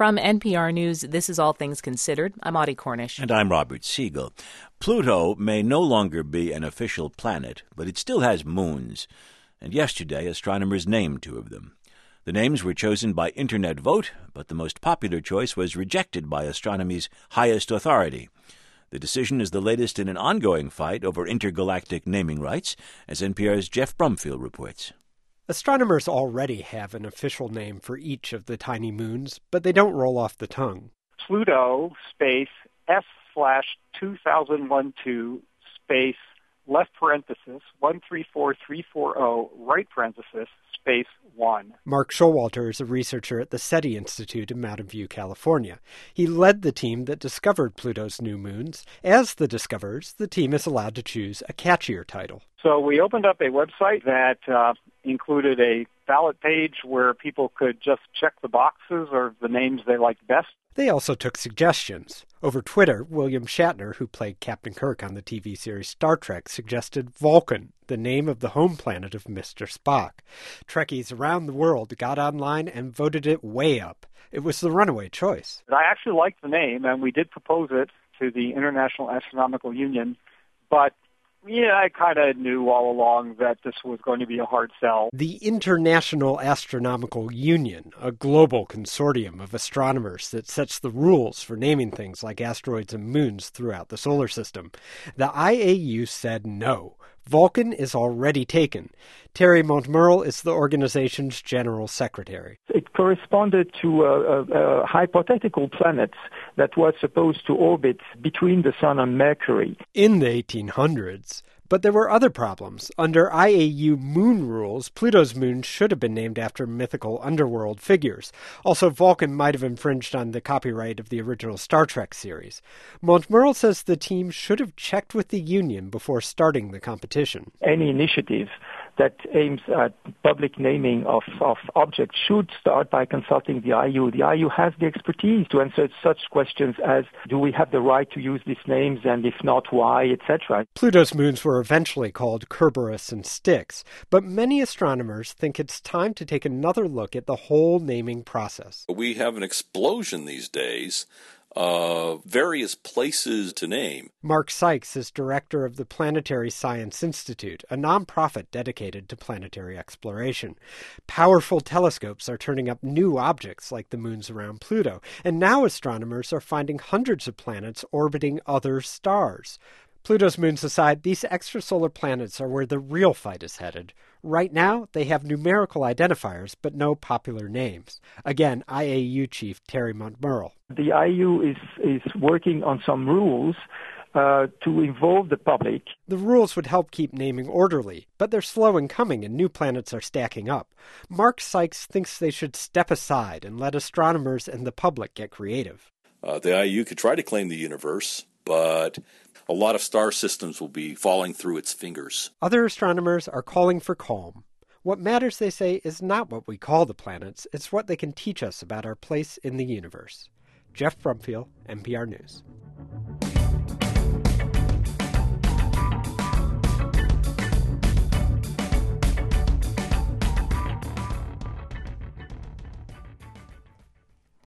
From NPR News, this is All Things Considered. I'm Audie Cornish. And I'm Robert Siegel. Pluto may no longer be an official planet, but it still has moons. And yesterday, astronomers named two of them. The names were chosen by internet vote, but the most popular choice was rejected by astronomy's highest authority. The decision is the latest in an ongoing fight over intergalactic naming rights, as NPR's Jeff Brumfield reports. Astronomers already have an official name for each of the tiny moons, but they don't roll off the tongue. Pluto space S/2012 space left parenthesis 134340 right parenthesis space 1. Mark Showalter is a researcher at the SETI Institute in Mountain View, California. He led the team that discovered Pluto's new moons. As the discoverers, the team is allowed to choose a catchier title. So we opened up a website that included a ballot page where people could just check the boxes or the names they liked best. They also took suggestions. Over Twitter, William Shatner, who played Captain Kirk on the TV series Star Trek, suggested Vulcan, the name of the home planet of Mr. Spock. Trekkies around the world got online and voted it way up. It was the runaway choice. I actually liked the name, and we did propose it to the International Astronomical Union, but I kind of knew all along that this was going to be a hard sell. The International Astronomical Union, a global consortium of astronomers that sets the rules for naming things like asteroids and moons throughout the solar system. The IAU said no. Vulcan is already taken. Terry Montmurl is the organization's general secretary. It corresponded to a hypothetical planet that was supposed to orbit between the Sun and Mercury. In the 1800s. But there were other problems. Under IAU moon rules, Pluto's moon should have been named after mythical underworld figures. Also, Vulcan might have infringed on the copyright of the original Star Trek series. Montmurl says the team should have checked with the union before starting the competition. Any initiative that aims at public naming of objects should start by consulting the IAU. The IAU has the expertise to answer such questions as, do we have the right to use these names, and if not, why, etc. Pluto's moons were eventually called Kerberos and Styx, but many astronomers think it's time to take another look at the whole naming process. We have an explosion these days of various places to name. Mark Sykes is director of the Planetary Science Institute, a nonprofit dedicated to planetary exploration. Powerful telescopes are turning up new objects like the moons around Pluto, and now astronomers are finding hundreds of planets orbiting other stars. Pluto's moons aside, these extrasolar planets are where the real fight is headed. Right now, they have numerical identifiers, but no popular names. Again, IAU chief Terry Montmurl. The IAU is working on some rules to involve the public. The rules would help keep naming orderly, but they're slow in coming and new planets are stacking up. Mark Sykes thinks they should step aside and let astronomers and the public get creative. The IAU could try to claim the universe, but a lot of star systems will be falling through its fingers. Other astronomers are calling for calm. What matters, they say, is not what we call the planets, it's what they can teach us about our place in the universe. Jeff Brumfield, NPR News.